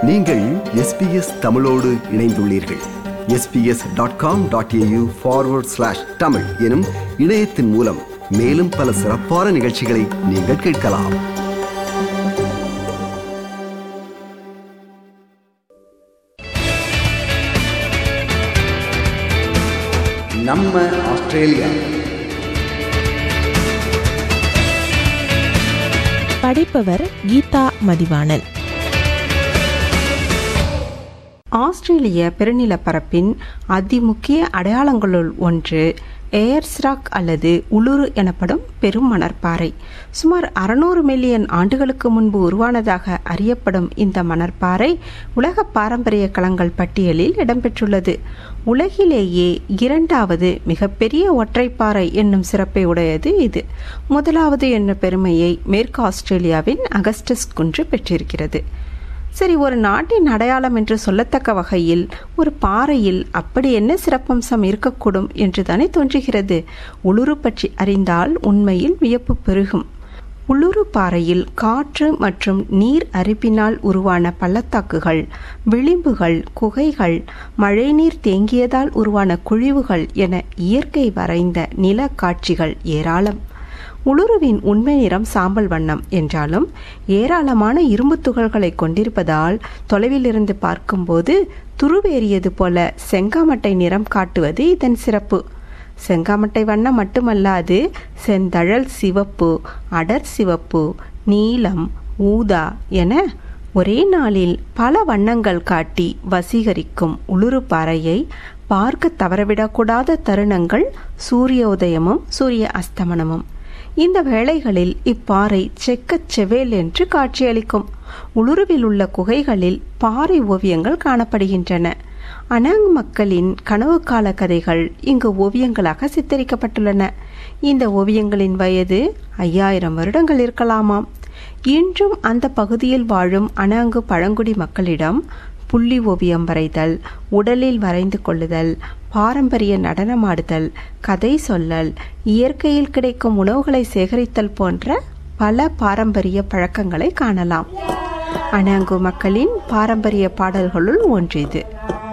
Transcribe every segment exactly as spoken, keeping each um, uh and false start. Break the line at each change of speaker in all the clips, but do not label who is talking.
நீங்கள் S B S தமிழோடு இணைந்துள்ளீர்கள். S B S dot com dot A U forward slash Tamil எனும் இணையத்தின் மூலம் மேலும் பல சிறப்பான நிகழ்ச்சிகளை நீங்கள் கேட்கலாம். நம்ம ஆஸ்திரேலியா.
படிப்பவர் கீதா மதிவாணன்.
ஆஸ்திரேலிய பெருநிலப்பரப்பின் அதிமுக்கிய அடையாளங்களுள் ஒன்று ஏயர்ஸ் ராக் அல்லது உளுரு எனப்படும் பெரும் மணற்பாறை. சுமார் அறுநூறு மில்லியன் ஆண்டுகளுக்கு முன்பு உருவானதாக அறியப்படும் இந்த மணற்பாறை உலக பாரம்பரிய களங்கள் பட்டியலில் இடம்பெற்றுள்ளது. உலகிலேயே இரண்டாவது மிகப்பெரிய ஒற்றைப்பாறை என்னும் சிறப்பை உடையது இது. முதலாவது என்ற பெருமையை மேற்கு ஆஸ்திரேலியாவின் அகஸ்டஸ் குன்று பெற்றிருக்கிறது. சரி, ஒரு நாட்டின் அடையாளம் என்று சொல்லத்தக்க வகையில் ஒரு பாறையில் அப்படி என்ன சிறப்பம்சம் இருக்கக்கூடும் என்று தானே தோன்றுகிறது. உளுரு பற்றி அறிந்தால் உண்மையில் வியப்பு பெருகும். உளுரு பாறையில் காற்று மற்றும் நீர் அரிப்பினால் உருவான பள்ளத்தாக்குகள், விளிம்புகள், குகைகள், மழைநீர் தேங்கியதால் உருவான குழிவுகள் என இயற்கை வரைந்த நில காட்சிகள் ஏராளம். உளுருவின் உண்மை நிறம் சாம்பல் வண்ணம் என்றாலும் ஏராளமான இரும்பு துகள்களை கொண்டிருப்பதால் தொலைவில் இருந்து பார்க்கும்போது துருவேறியது போல செங்காமட்டை நிறம் காட்டுவது இதன் சிறப்பு. செங்காமட்டை வண்ணம் மட்டுமல்லாது செந்தழல் சிவப்பு, அடர் சிவப்பு, நீலம், ஊதா என ஒரே நாளில் பல வண்ணங்கள் காட்டி வசீகரிக்கும் உளுரு பாறையை பார்க்க தவறவிடக்கூடாத தருணங்கள் சூரிய உதயமும் சூரிய அஸ்தமனமும். இந்த வேளைகளில் இப்பாறை செக்கச் செவேல் என்று காட்சியளிக்கும். உளுருவில் உள்ள குகைகளில் பாறை ஓவியங்கள் காணப்படுகின்றன. அனாங் மக்களின் கனவு கால கதைகள் இங்கு ஓவியங்களாக சித்தரிக்கப்பட்டுள்ளன. இந்த ஓவியங்களின் வயது ஐயாயிரம் வருடங்கள் இருக்கலாமாம். இன்றும் அந்த பகுதியில் வாழும் அனாங்கு பழங்குடி மக்களிடம் புள்ளி ஓவியம் வரைதல், உடலில் வரைந்து கொள்ளுதல், பாரம்பரிய நடனமாடுதல், கதை சொல்லல், இயற்கையில் கிடைக்கும் உணவுகளை சேகரித்தல் போன்ற பல பாரம்பரிய பழக்கங்களை காணலாம். அனாங்கு மக்களின் பாரம்பரிய பாடல்களுள் ஒன்று இது.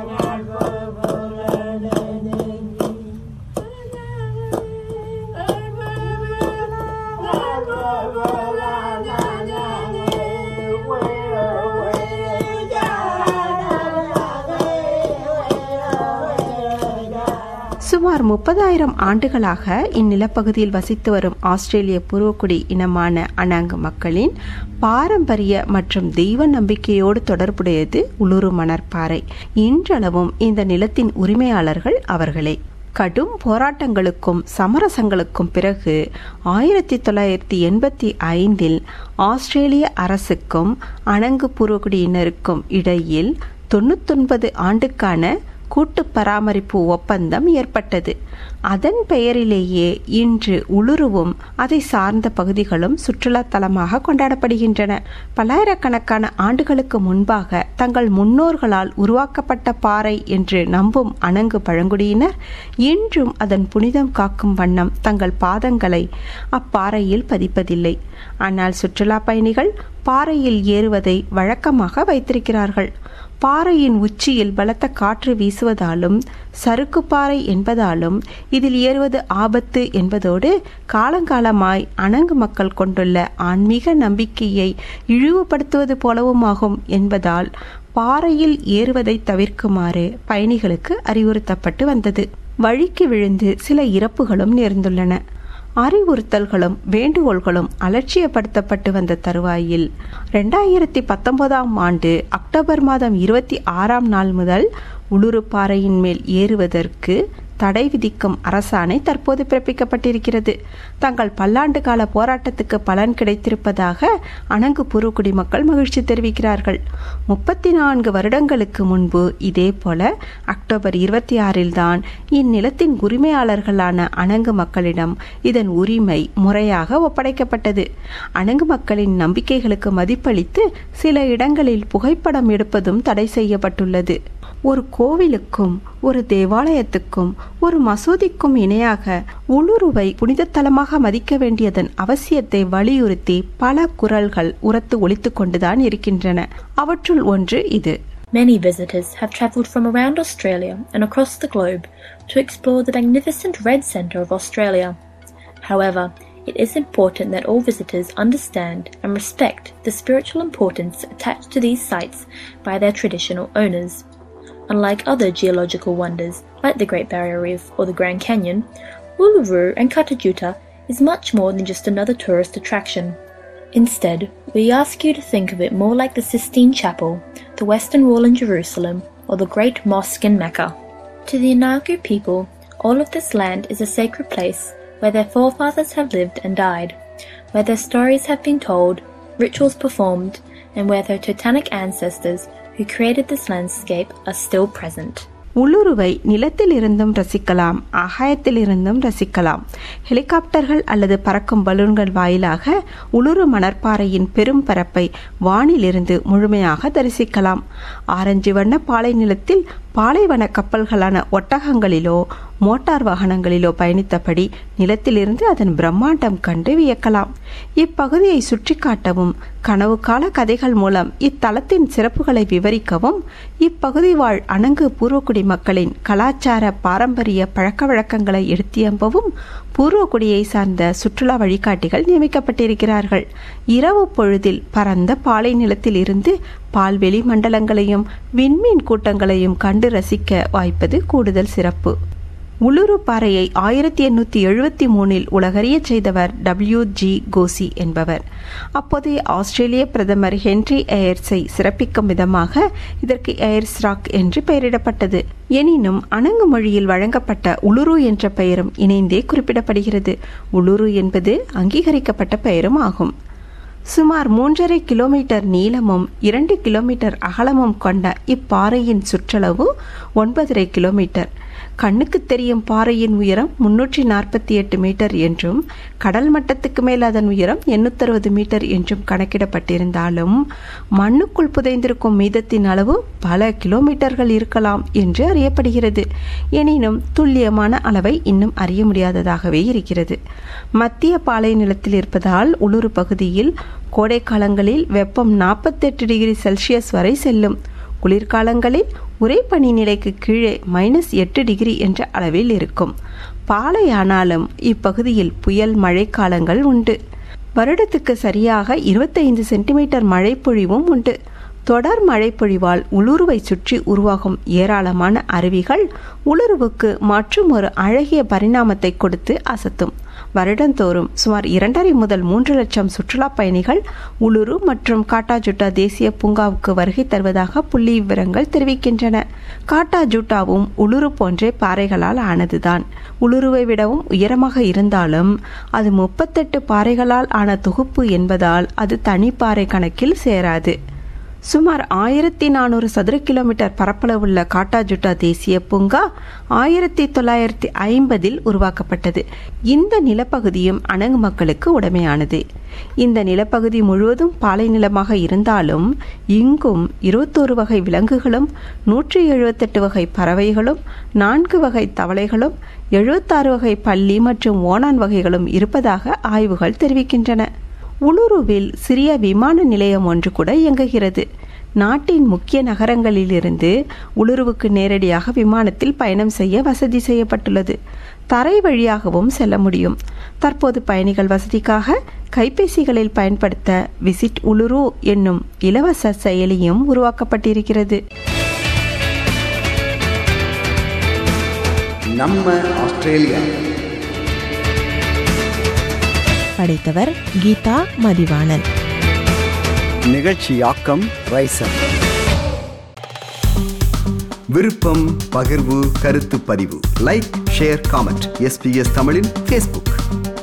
சுமார் முப்பதாயிரம் ஆண்டுகளாக இந்நிலப்பகுதியில் வசித்து வரும் ஆஸ்திரேலிய பூர்வக்குடி இனமான அனாங்கு மக்களின் பாரம்பரிய மற்றும் தெய்வ நம்பிக்கையோடு தொடர்புடையது உளுரு மணற்பாறை. இன்றளவும் இந்த நிலத்தின் உரிமையாளர்கள் அவர்களே. கடும் போராட்டங்களுக்கும் சமரசங்களுக்கும் பிறகு ஆயிரத்தி தொள்ளாயிரத்தி எண்பத்தி ஐந்தில் ஆஸ்திரேலிய அரசுக்கும் அனாங்கு பூர்வக்குடியினருக்கும் இடையில் தொண்ணூத்தொன்பது ஆண்டுக்கான கூட்டு பராமரிப்பு ஒப்பந்தம் ஏற்பட்டது. அதன் பெயரிலேயே இன்று உளுருவும் அதை சார்ந்த பகுதிகளும் சுற்றுலா தலமாக கொண்டாடப்படுகின்றன. பல்லாயிரக்கணக்கான ஆண்டுகளுக்கு முன்பாக தங்கள் முன்னோர்களால் உருவாக்கப்பட்ட பாறை என்று நம்பும் அனாங்கு பழங்குடியினர் இன்றும் அதன் புனிதம் காக்கும் வண்ணம் தங்கள் பாதங்களை அப்பாறையில் பதிப்பதில்லை. ஆனால் சுற்றுலா பயணிகள் பாறையில் ஏறுவதை வழக்கமாக வைத்திருக்கிறார்கள். பாறையின் உச்சியில் பலத்த காற்று வீசுவதாலும் சறுக்கு பாறை என்பதாலும் இதில் ஏறுவது ஆபத்து என்பதோடு காலங்காலமாய் அனாங்கு மக்கள் கொண்டுள்ள ஆன்மீக நம்பிக்கையை இழிவுபடுத்துவது போலவுமாகும் என்பதால் பாறையில் ஏறுவதை தவிர்க்குமாறு பயணிகளுக்கு அறிவுறுத்தப்பட்டு வந்தது. வழிக்கு விழுந்து சில இறப்புகளும் நேர்ந்துள்ளன. அறிவுறுத்தல்களும் வேண்டுகோள்களும் அலட்சியப்படுத்தப்பட்டு வந்த தருவாயில் இரண்டாயிரத்தி பத்தொன்பதாம் ஆண்டு அக்டோபர் மாதம் இருபத்தி ஆறாம் நாள் முதல் உளுரு பாறையின் மேல் ஏறுவதற்கு தடை விதிக்கும் அரசாணை தற்போது பிறப்பிக்கப்பட்டிருக்கிறது. தங்கள் பல்லாண்டு கால போராட்டத்துக்கு பலன் கிடைத்திருப்பதாக அனாங்கு பூர்வக்குடி மக்கள் மகிழ்ச்சி தெரிவிக்கிறார்கள். முப்பத்தி நான்கு வருடங்களுக்கு முன்பு இதே போல அக்டோபர் இருபத்தி ஆறில் தான் இந்நிலத்தின் உரிமையாளர்களான அனாங்கு மக்களிடம் இதன் உரிமை முறையாக ஒப்படைக்கப்பட்டது. அனாங்கு மக்களின் நம்பிக்கைகளுக்கு மதிப்பளித்து சில இடங்களில் புகைப்படம் எடுப்பதும் தடை செய்யப்பட்டுள்ளது. ஒரு கோவிலுக்கும் ஒரு தேவாலயத்துக்கும் ஒரு மசூதிக்கும் இணையாக உளுருவை புனித தலமாக மதிக்க வேண்டியதன் அவசியத்தை வலியுறுத்தி பல குரல்கள் உரத்து ஒலித்து கொண்டுதான் இருக்கின்றன. அவற்றுள் ஒன்று இது.
Many visitors have travelled from around Australia and across the globe to explore the magnificent Red Centre of Australia. However, it is important that all visitors understand and respect the spiritual importance attached to these sites by their traditional owners. Unlike other geological wonders like the Great Barrier Reef or the Grand Canyon, Uluru and Kata Tjuta is much more than just another tourist attraction. Instead, we ask you to think of it more like the Sistine Chapel, the Western Wall in Jerusalem, or the Great Mosque in Mecca. To the Inagu people, all of this land is a sacred place where their forefathers have lived and died, where their stories have been told, rituals performed, and where their titanic ancestors who created this landscape are still present.
உளுருவை நிலத்தில் இருந்தும் ரசிக்கலாம், ஆகாயத்தில் இருந்தும் ரசிக்கலாம். ஹெலிகாப்டர்கள் அல்லது பறக்கும் பலூன்கள் வாயிலாக உளுரு மணற்பாறையின் பெரும் பரப்பை வானிலிருந்து முழுமையாக தரிசிக்கலாம். ஆரஞ்சு வண்ண பாலை நிலத்தில் பாலைவன கப்பல்களான ஒட்டகங்களிலோ மோட்டார் வாகனங்களிலோ பயணித்தபடி நிலத்திலிருந்து அதன் பிரம்மாண்டம் கண்டு வியக்கலாம். இப்பகுதியை சுற்றி காட்டவும் கனவு கால கதைகள் மூலம் இத்தலத்தின் சிறப்புகளை விவரிக்கவும் இப்பகுதி வாழ் அணங்கு பூர்வக்குடி மக்களின் கலாச்சார பாரம்பரிய பழக்க வழக்கங்களை எடுத்தியம்பவும் பூர்வக்குடியை சார்ந்த சுற்றுலா வழிகாட்டிகள் நியமிக்கப்பட்டிருக்கிறார்கள். இரவு பொழுதில் பரந்த பாலை நிலத்தில் இருந்து பால்வெளி மண்டலங்களையும் விண்மீன் கூட்டங்களையும் கண்டு ரசிக்க வாய்ப்பது கூடுதல் சிறப்பு. உளுரு பாறையை ஆயிரத்தி எண்ணூற்றி எழுபத்தி மூணில் உலகறிய செய்தவர் டபிள்யூ ஜி கோசி என்பவர். அப்போதைய ஆஸ்திரேலிய பிரதமர் ஹென்றி ஏயர்ஸை சிறப்பிக்கும் விதமாக இதற்கு ஏயர்ஸ் ராக் என்று பெயரிடப்பட்டது. எனினும் அணங்கு மொழியில் வழங்கப்பட்ட உளுரு என்ற பெயரும் இணைந்தே குறிப்பிடப்படுகிறது. உளுரு என்பது அங்கீகரிக்கப்பட்ட பெயரும் ஆகும். சுமார் மூன்றரை கிலோமீட்டர் நீளமும் இரண்டு கிலோமீட்டர் அகலமும் கொண்ட இப்பாறையின் சுற்றளவு ஒன்பதரை கிலோமீட்டர். கண்ணுக்கு தெரியும் பாறையின் உயரம் முன்னூற்றி நாற்பத்தி எட்டு மீட்டர் என்றும் கடல் மட்டத்துக்கு மேல் அதன் உயரம் எண்ணூத்தி அறுபது மீட்டர் என்றும் கணக்கிடப்பட்டிருந்தாலும் மண்ணுக்குள் புதைந்திருக்கும் மீதத்தின் அளவு பல கிலோமீட்டர்கள் இருக்கலாம் என்று அறியப்படுகிறது. எனினும் துல்லியமான அளவை இன்னும் அறிய முடியாததாகவே இருக்கிறது. மத்திய பாலை நிலத்தில் இருப்பதால் உளுரு பகுதியில் கோடை காலங்களில் வெப்பம் நாற்பத்தெட்டு டிகிரி செல்சியஸ் வரை செல்லும். குளிர்காலங்களில் உறைபனி நிலைக்கு கீழே மைனஸ் எட்டு டிகிரி என்ற அளவில் இருக்கும். பாலையானாலும் இப்பகுதியில் புயல் மழை காலங்கள் உண்டு. வருடத்துக்கு சரியாக இருபத்தைந்து சென்டிமீட்டர் மழை பொழிவும் உண்டு. தொடர் மழை பொழிவால் உளுருவை சுற்றி உருவாகும் ஏராளமான அருவிகள் உளுருவுக்கு மற்றும் ஒரு அழகிய பரிணாமத்தை கொடுத்து அசத்தும். வருடந்தோறும் சுமார் இரண்டரை முதல் மூன்று லட்சம் சுற்றுலா பயணிகள் உளுரு மற்றும் காட்டா ஜூட்டா தேசிய பூங்காவுக்கு வருகை தருவதாக புள்ளி விவரங்கள் தெரிவிக்கின்றன. காட்டா ஜூட்டாவும் உளுரு போன்றே பாறைகளால் ஆனதுதான். உளுருவை விடவும் உயரமாக இருந்தாலும் அது முப்பத்தெட்டு பாறைகளால் ஆன தொகுப்பு என்பதால் அது தனிப்பாறை கணக்கில் சேராது. சுமார் ஆயிரத்தி நானூறு சதுர கிலோமீட்டர் பரப்பளவுள்ள காட்டா ஜூட்டா தேசிய பூங்கா ஆயிரத்தி தொள்ளாயிரத்தி ஐம்பதில் உருவாக்கப்பட்டது. இந்த நிலப்பகுதியும் அணங்கு மக்களுக்கு உடைமையானது. இந்த நிலப்பகுதி முழுவதும் பாலை நிலமாக இருந்தாலும் இங்கும் இருபத்தோரு வகை விலங்குகளும் நூற்றி எழுபத்தெட்டு வகை பறவைகளும் நான்கு வகை தவளைகளும் எழுபத்தாறு வகை பல்லி மற்றும் ஓணான் வகைகளும் இருப்பதாக ஆய்வுகள் தெரிவிக்கின்றன. உளுருவில் சிறிய விமான நிலையம் ஒன்று கூட இயங்குகிறது. நாட்டின் முக்கிய நகரங்களிலிருந்து உளுருவுக்கு நேரடியாக விமானத்தில் பயணம் செய்ய வசதி செய்யப்பட்டுள்ளது. தரை வழியாகவும் செல்ல முடியும். தற்போது பயணிகள் வசதிக்காக கைபேசிகளில் பயன்படுத்த விசிட் உளுரு என்னும் இலவச செயலியும் உருவாக்கப்பட்டிருக்கிறது.
நம்ம ஆஸ்திரேலியா.
படைத்தவர் கீதா மதிவாணன்.
நிகழ்ச்சியாக்கம் ரைசர். விருப்பம், பகிர்வு, கருத்து பதிவு. Like, share, comment. எஸ்பிஎஸ் தமிழின் ஃபேஸ்புக்.